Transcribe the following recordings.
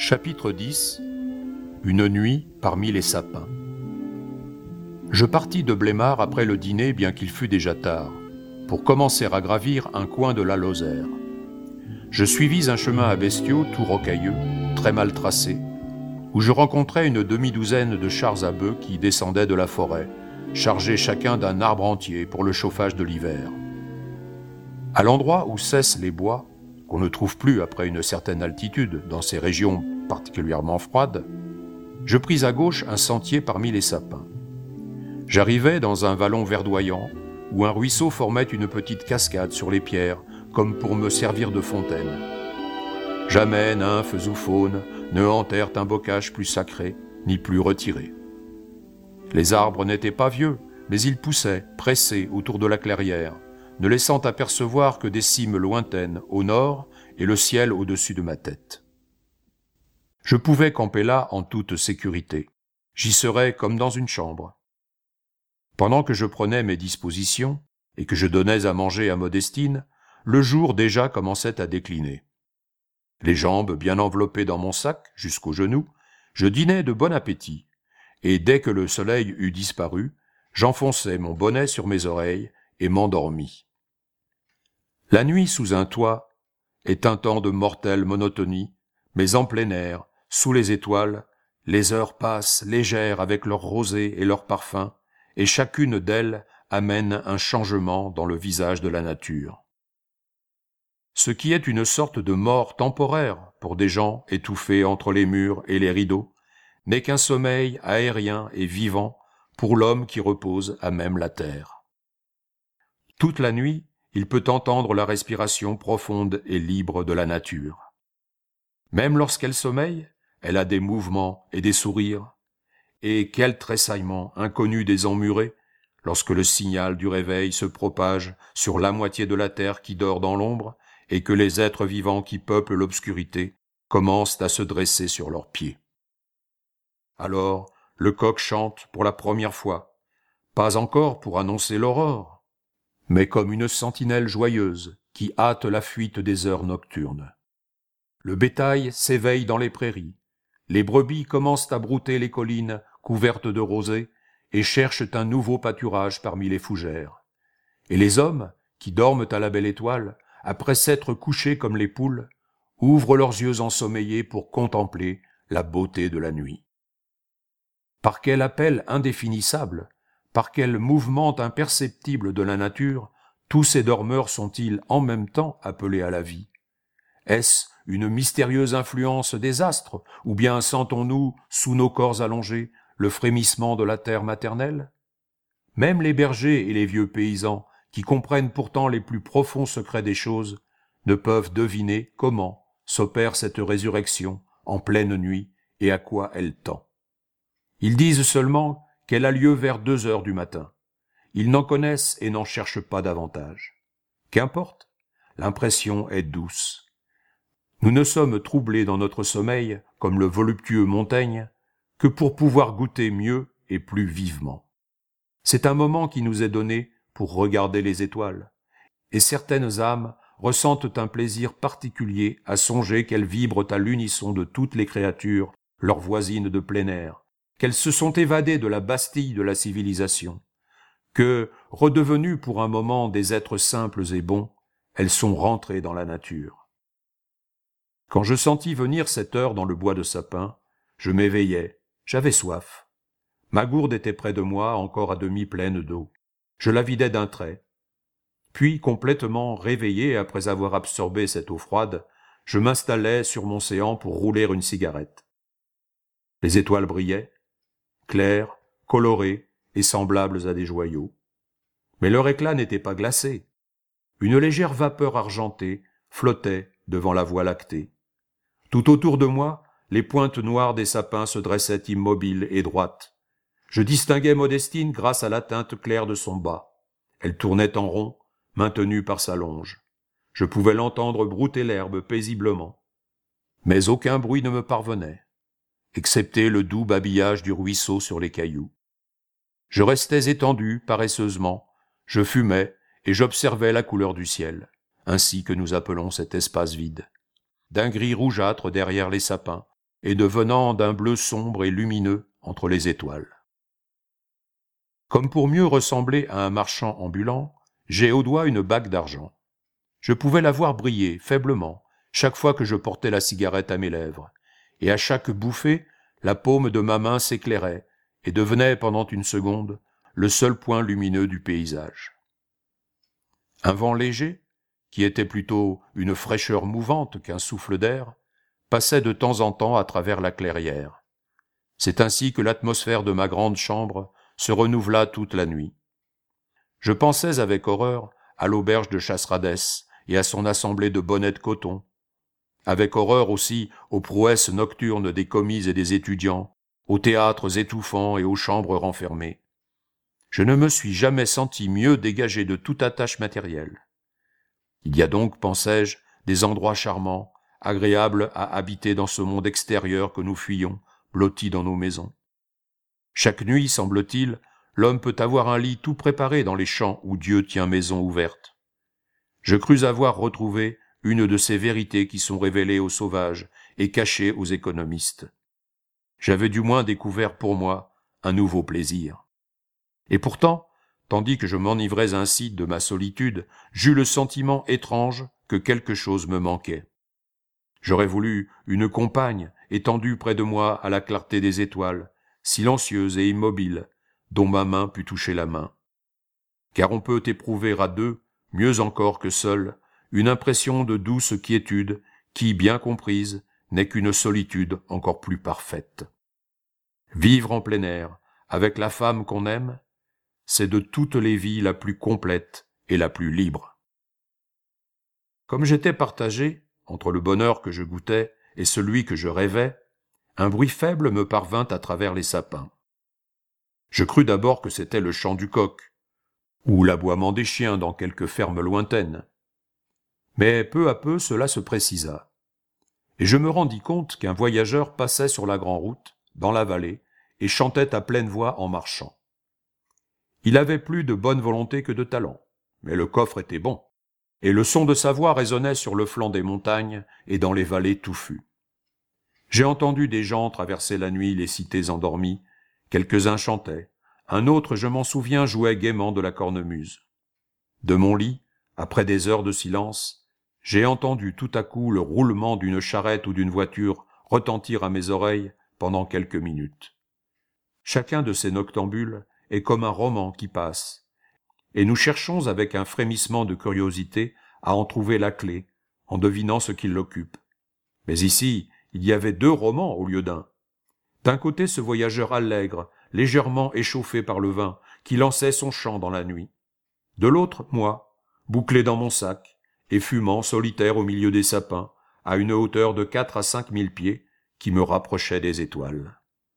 Chapitre 10. Une nuit parmi les sapins. Je partis de Blémard après le dîner, bien qu'il fût déjà tard, pour commencer à gravir un coin de la Lozère. Je suivis un chemin à bestiaux tout rocailleux, très mal tracé, où je rencontrai une demi-douzaine de chars à bœufs qui descendaient de la forêt, chargés chacun d'un arbre entier pour le chauffage de l'hiver. À l'endroit où cessent les bois, qu'on ne trouve plus après une certaine altitude dans ces régions particulièrement froides, je pris à gauche un sentier parmi les sapins. J'arrivai dans un vallon verdoyant où un ruisseau formait une petite cascade sur les pierres, comme pour me servir de fontaine. Jamais nymphes ou faunes ne hantèrent un bocage plus sacré, ni plus retiré. Les arbres n'étaient pas vieux, mais ils poussaient, pressés autour de la clairière, ne laissant apercevoir que des cimes lointaines au nord et le ciel au-dessus de ma tête. Je pouvais camper là en toute sécurité. J'y serais comme dans une chambre. Pendant que je prenais mes dispositions et que je donnais à manger à Modestine, le jour déjà commençait à décliner. Les jambes bien enveloppées dans mon sac jusqu'aux genoux, je dînais de bon appétit, et dès que le soleil eut disparu, j'enfonçai mon bonnet sur mes oreilles et m'endormis. La nuit sous un toit est un temps de mortelle monotonie, mais en plein air, sous les étoiles, les heures passent légères avec leur rosée et leur parfum, et chacune d'elles amène un changement dans le visage de la nature. Ce qui est une sorte de mort temporaire pour des gens étouffés entre les murs et les rideaux, n'est qu'un sommeil aérien et vivant pour l'homme qui repose à même la terre. Toute la nuit, il peut entendre la respiration profonde et libre de la nature. Même lorsqu'elle sommeille, elle a des mouvements et des sourires. Et quel tressaillement inconnu des emmurés, lorsque le signal du réveil se propage sur la moitié de la terre qui dort dans l'ombre, et que les êtres vivants qui peuplent l'obscurité commencent à se dresser sur leurs pieds. Alors, le coq chante pour la première fois, pas encore pour annoncer l'aurore, mais comme une sentinelle joyeuse qui hâte la fuite des heures nocturnes. Le bétail s'éveille dans les prairies, les brebis commencent à brouter les collines couvertes de rosée et cherchent un nouveau pâturage parmi les fougères. Et les hommes, qui dorment à la belle étoile, après s'être couchés comme les poules, ouvrent leurs yeux ensommeillés pour contempler la beauté de la nuit. Par quel appel indéfinissable, par quel mouvement imperceptible de la nature, tous ces dormeurs sont-ils en même temps appelés à la vie? Est-ce une mystérieuse influence des astres, ou bien sentons-nous, sous nos corps allongés, le frémissement de la terre maternelle? Même les bergers et les vieux paysans, qui comprennent pourtant les plus profonds secrets des choses, ne peuvent deviner comment s'opère cette résurrection en pleine nuit et à quoi elle tend. Ils disent seulement qu'elle a lieu vers 2 heures du matin. Ils n'en connaissent et n'en cherchent pas davantage. Qu'importe, l'impression est douce. Nous ne sommes troublés dans notre sommeil, comme le voluptueux Montaigne, que pour pouvoir goûter mieux et plus vivement. C'est un moment qui nous est donné pour regarder les étoiles, et certaines âmes ressentent un plaisir particulier à songer qu'elles vibrent à l'unisson de toutes les créatures, leurs voisines de plein air, qu'elles se sont évadées de la Bastille de la civilisation, que, redevenues pour un moment des êtres simples et bons, elles sont rentrées dans la nature. Quand je sentis venir cette heure dans le bois de sapin, je m'éveillai, j'avais soif. Ma gourde était près de moi, encore à demi pleine d'eau. Je la vidai d'un trait. Puis, complètement réveillé après avoir absorbé cette eau froide, je m'installai sur mon séant pour rouler une cigarette. Les étoiles brillaient, claires, colorées et semblables à des joyaux. Mais leur éclat n'était pas glacé. Une légère vapeur argentée flottait devant la voie lactée. Tout autour de moi, les pointes noires des sapins se dressaient immobiles et droites. Je distinguais Modestine grâce à la teinte claire de son bas. Elle tournait en rond, maintenue par sa longe. Je pouvais l'entendre brouter l'herbe paisiblement. Mais aucun bruit ne me parvenait, excepté le doux babillage du ruisseau sur les cailloux. Je restais étendu paresseusement, je fumais et j'observais la couleur du ciel, ainsi que nous appelons cet espace vide. D'un gris rougeâtre derrière les sapins, et devenant d'un bleu sombre et lumineux entre les étoiles. Comme pour mieux ressembler à un marchand ambulant, j'ai au doigt une bague d'argent. Je pouvais la voir briller faiblement chaque fois que je portais la cigarette à mes lèvres, et à chaque bouffée, la paume de ma main s'éclairait et devenait pendant une seconde le seul point lumineux du paysage. Un vent léger, qui était plutôt une fraîcheur mouvante qu'un souffle d'air, passait de temps en temps à travers la clairière. C'est ainsi que l'atmosphère de ma grande chambre se renouvela toute la nuit. Je pensais avec horreur à l'auberge de Chasseradès et à son assemblée de bonnets de coton, avec horreur aussi aux prouesses nocturnes des commis et des étudiants, aux théâtres étouffants et aux chambres renfermées. Je ne me suis jamais senti mieux dégagé de toute attache matérielle. Il y a donc, pensais-je, des endroits charmants, agréables à habiter dans ce monde extérieur que nous fuyons, blottis dans nos maisons. Chaque nuit, semble-t-il, l'homme peut avoir un lit tout préparé dans les champs où Dieu tient maison ouverte. Je crus avoir retrouvé une de ces vérités qui sont révélées aux sauvages et cachées aux économistes. J'avais du moins découvert pour moi un nouveau plaisir. Et pourtant, tandis que je m'enivrais ainsi de ma solitude, j'eus le sentiment étrange que quelque chose me manquait. J'aurais voulu une compagne étendue près de moi à la clarté des étoiles, silencieuse et immobile, dont ma main pût toucher la main. Car on peut éprouver à deux, mieux encore que seul, une impression de douce quiétude qui, bien comprise, n'est qu'une solitude encore plus parfaite. Vivre en plein air, avec la femme qu'on aime, c'est de toutes les vies la plus complète et la plus libre. Comme j'étais partagé entre le bonheur que je goûtais et celui que je rêvais, un bruit faible me parvint à travers les sapins. Je crus d'abord que c'était le chant du coq, ou l'aboiement des chiens dans quelque ferme lointaine. Mais peu à peu cela se précisa, et je me rendis compte qu'un voyageur passait sur la grande route, dans la vallée, et chantait à pleine voix en marchant. Il avait plus de bonne volonté que de talent, mais le coffre était bon, et le son de sa voix résonnait sur le flanc des montagnes et dans les vallées touffues. J'ai entendu des gens traverser la nuit les cités endormies, quelques-uns chantaient, un autre, je m'en souviens, jouait gaiement de la cornemuse. De mon lit, après des heures de silence, j'ai entendu tout à coup le roulement d'une charrette ou d'une voiture retentir à mes oreilles pendant quelques minutes. Chacun de ces noctambules est comme un roman qui passe, et nous cherchons avec un frémissement de curiosité à en trouver la clé, en devinant ce qui l'occupe. Mais ici, il y avait deux romans au lieu d'un. D'un côté ce voyageur allègre, légèrement échauffé par le vin, qui lançait son chant dans la nuit. De l'autre, moi, bouclé dans mon sac, et fumant solitaire au milieu des sapins, à une hauteur de 4 à 5 000 pieds, qui me rapprochait des étoiles.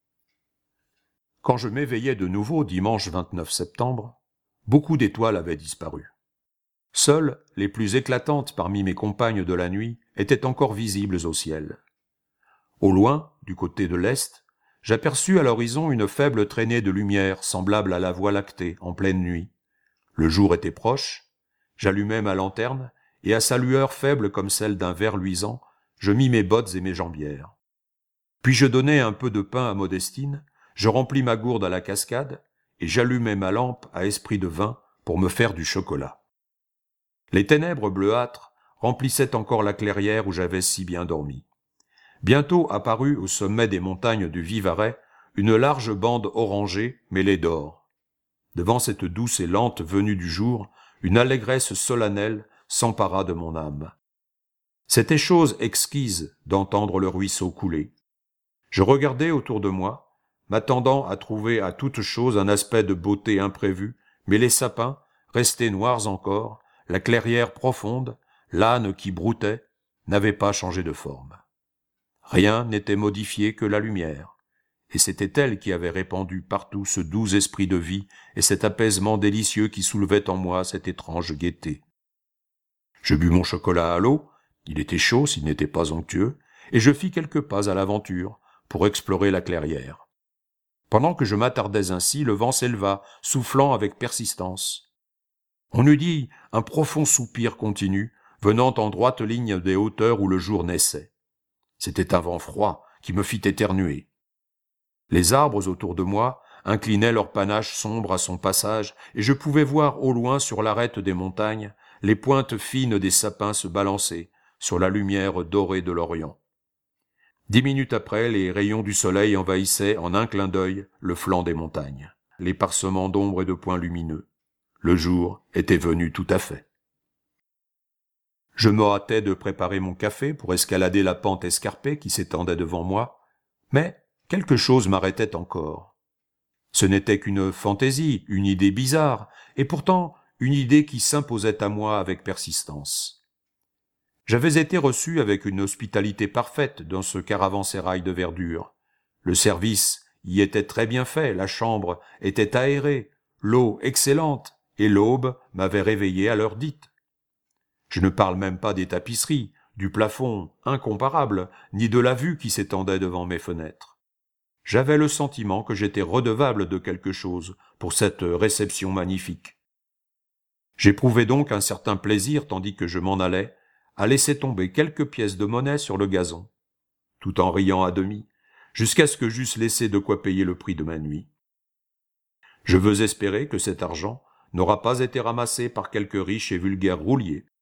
Quand je m'éveillai de nouveau dimanche 29 septembre, beaucoup d'étoiles avaient disparu. Seules les plus éclatantes parmi mes compagnes de la nuit étaient encore visibles au ciel. Au loin, du côté de l'est, j'aperçus à l'horizon une faible traînée de lumière semblable à la Voie lactée en pleine nuit. Le jour était proche, j'allumai ma lanterne, et à sa lueur faible comme celle d'un ver luisant, je mis mes bottes et mes jambières. Puis je donnai un peu de pain à Modestine, je remplis ma gourde à la cascade, et j'allumai ma lampe à esprit de vin pour me faire du chocolat. Les ténèbres bleuâtres remplissaient encore la clairière où j'avais si bien dormi. Bientôt apparut au sommet des montagnes du Vivarais une large bande orangée mêlée d'or. Devant cette douce et lente venue du jour, une allégresse solennelle s'empara de mon âme. C'était chose exquise d'entendre le ruisseau couler. Je regardais autour de moi, m'attendant à trouver à toute chose un aspect de beauté imprévu, mais les sapins, restés noirs encore, la clairière profonde, l'âne qui broutait, n'avaient pas changé de forme. Rien n'était modifié que la lumière, et c'était elle qui avait répandu partout ce doux esprit de vie et cet apaisement délicieux qui soulevait en moi cette étrange gaieté. Je bus mon chocolat à l'eau, il était chaud s'il n'était pas onctueux, et je fis quelques pas à l'aventure pour explorer la clairière. Pendant que je m'attardais ainsi, le vent s'éleva, soufflant avec persistance. On eût dit un profond soupir continu, venant en droite ligne des hauteurs où le jour naissait. C'était un vent froid, qui me fit éternuer. Les arbres autour de moi inclinaient leur panache sombre à son passage, et je pouvais voir au loin sur l'arête des montagnes les pointes fines des sapins se balancer sur la lumière dorée de l'Orient. 10 minutes après, les rayons du soleil envahissaient en un clin d'œil le flanc des montagnes, les parsements d'ombre et de points lumineux. Le jour était venu tout à fait. Je me hâtais de préparer mon café pour escalader la pente escarpée qui s'étendait devant moi, mais quelque chose m'arrêtait encore. Ce n'était qu'une fantaisie, une idée bizarre, et pourtant une idée qui s'imposait à moi avec persistance. J'avais été reçu avec une hospitalité parfaite dans ce caravansérail de verdure. Le service y était très bien fait, la chambre était aérée, l'eau excellente, et l'aube m'avait réveillé à l'heure dite. Je ne parle même pas des tapisseries, du plafond incomparable, ni de la vue qui s'étendait devant mes fenêtres. J'avais le sentiment que j'étais redevable de quelque chose pour cette réception magnifique. J'éprouvais donc un certain plaisir, tandis que je m'en allais, à laisser tomber quelques pièces de monnaie sur le gazon, tout en riant à demi, jusqu'à ce que j'eusse laissé de quoi payer le prix de ma nuit. Je veux espérer que cet argent n'aura pas été ramassé par quelque riche et vulgaire roulier,